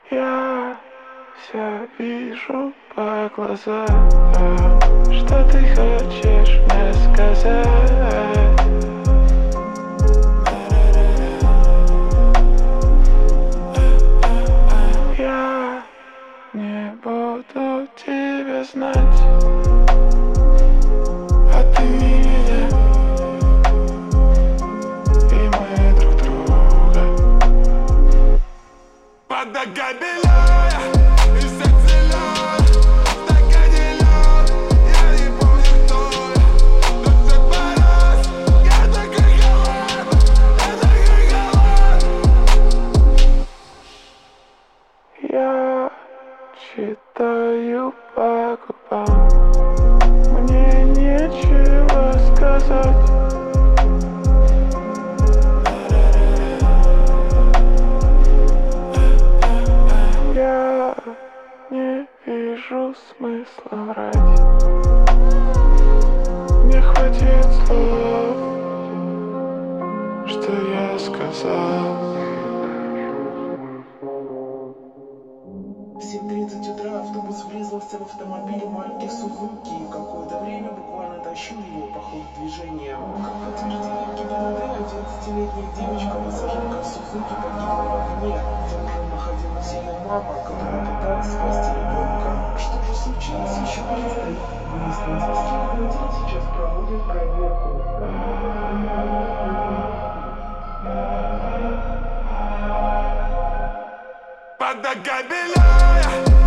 Я все вижу по глазам. Что ты хочешь мне сказать? Я не буду тебя знать, а ты меня, и мы друг друга. Подогабеляя и сцелая, в стакане лёд, я не помню кто я. Но всё порос, я такой голод, я такой голод. Я читаю по губам, мне нечего сказать. Я не вижу смысла врать. Мне хватит слов, что я сказал. В 7:30 утра автобус врезался в автомобиль марки Сузуки и какое-то время буквально тащил его по ходу движения. Как подтверждение ГИБДД, 11-летняя девочка, пассажирка Сузуки, погибла в огне. За рулем находилась ее мама, которая пыталась спасти ребенка. Что же случилось, еще предстоит выяснить. Следователи сейчас проводят проверку. Подогабеляя